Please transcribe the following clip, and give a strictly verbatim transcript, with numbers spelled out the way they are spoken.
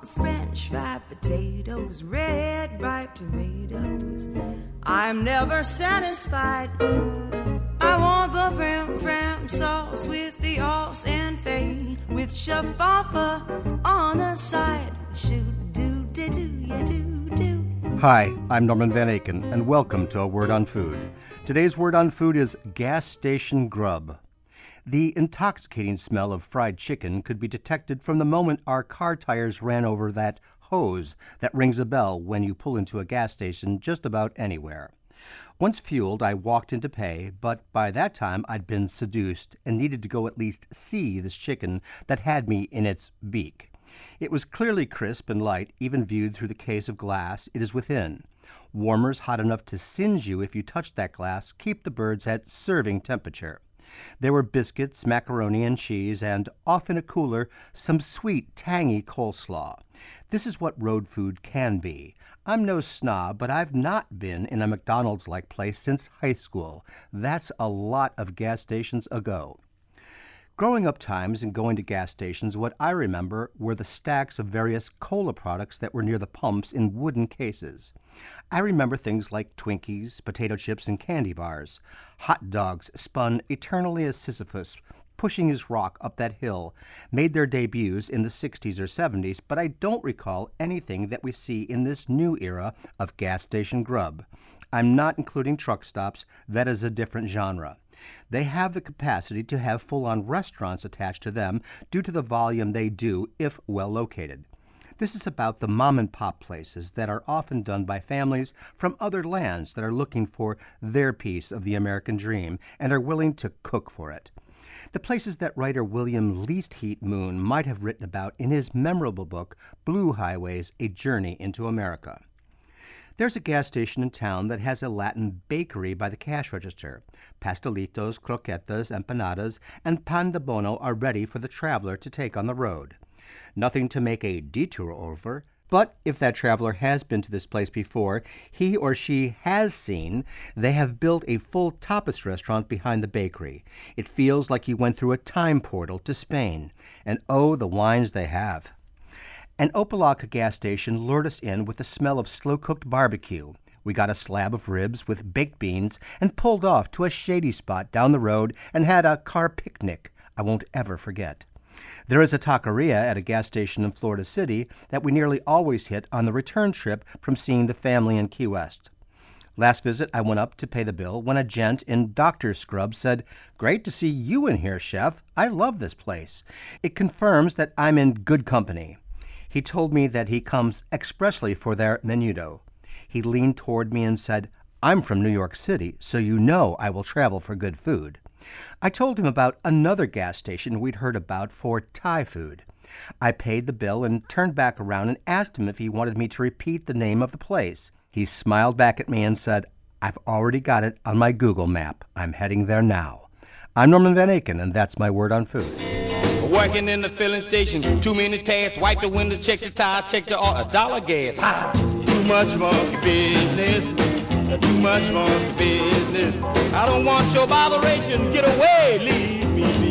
French fried potatoes, red ripe tomatoes. I'm never satisfied. I want the fram fram sauce with the sauce and fade, with shaffa on the side. Shoot do do do ya do do. Hi, I'm Norman Van Aken, and welcome to A Word on Food. Today's word on food is gas station grub. The intoxicating smell of fried chicken could be detected from the moment our car tires ran over that hose that rings a bell when you pull into a gas station just about anywhere. Once fueled, I walked in to pay, but by that time I'd been seduced and needed to go at least see this chicken that had me in its beak. It was clearly crisp and light, even viewed through the case of glass it is within. Warmers hot enough to singe you if you touch that glass keep the birds at serving temperature. There were biscuits, macaroni and cheese, and, off in a cooler, some sweet, tangy coleslaw. This is what road food can be. I'm no snob, but I've not been in a McDonald's-like place since high school. That's a lot of gas stations ago. Growing up times and going to gas stations, what I remember were the stacks of various cola products that were near the pumps in wooden cases. I remember things like Twinkies, potato chips, and candy bars. Hot dogs spun eternally as Sisyphus, pushing his rock up that hill, made their debuts in the sixties or seventies, but I don't recall anything that we see in this new era of gas station grub. I'm not including truck stops. That is a different genre. They have the capacity to have full-on restaurants attached to them due to the volume they do if well located. This is about the mom-and-pop places that are often done by families from other lands that are looking for their piece of the American dream and are willing to cook for it. The places that writer William Least Heat Moon might have written about in his memorable book, Blue Highways, A Journey into America. There's a gas station in town that has a Latin bakery by the cash register. Pastelitos, croquetas, empanadas, and pan de bono are ready for the traveler to take on the road. Nothing to make a detour over, but if that traveler has been to this place before, he or she has seen they have built a full tapas restaurant behind the bakery. It feels like you went through a time portal to Spain. And oh, the wines they have. An Opa-locka gas station lured us in with the smell of slow-cooked barbecue. We got a slab of ribs with baked beans and pulled off to a shady spot down the road and had a car picnic I won't ever forget. There is a taqueria at a gas station in Florida City that we nearly always hit on the return trip from seeing the family in Key West. Last visit, I went up to pay the bill when a gent in doctor scrubs said, "Great to see you in here, chef. I love this place. It confirms that I'm in good company." He told me that he comes expressly for their menudo. He leaned toward me and said, "I'm from New York City, so you know I will travel for good food." I told him about another gas station we'd heard about for Thai food. I paid the bill and turned back around and asked him if he wanted me to repeat the name of the place. He smiled back at me and said, "I've already got it on my Google map. I'm heading there now." I'm Norman Van Aken, and that's my word on food. Working in the filling station, too many tasks, wipe the windows, check the tires, check the oil, a dollar gas. Ha! Too much monkey business, too much monkey business. I don't want your botheration, get away, leave me be.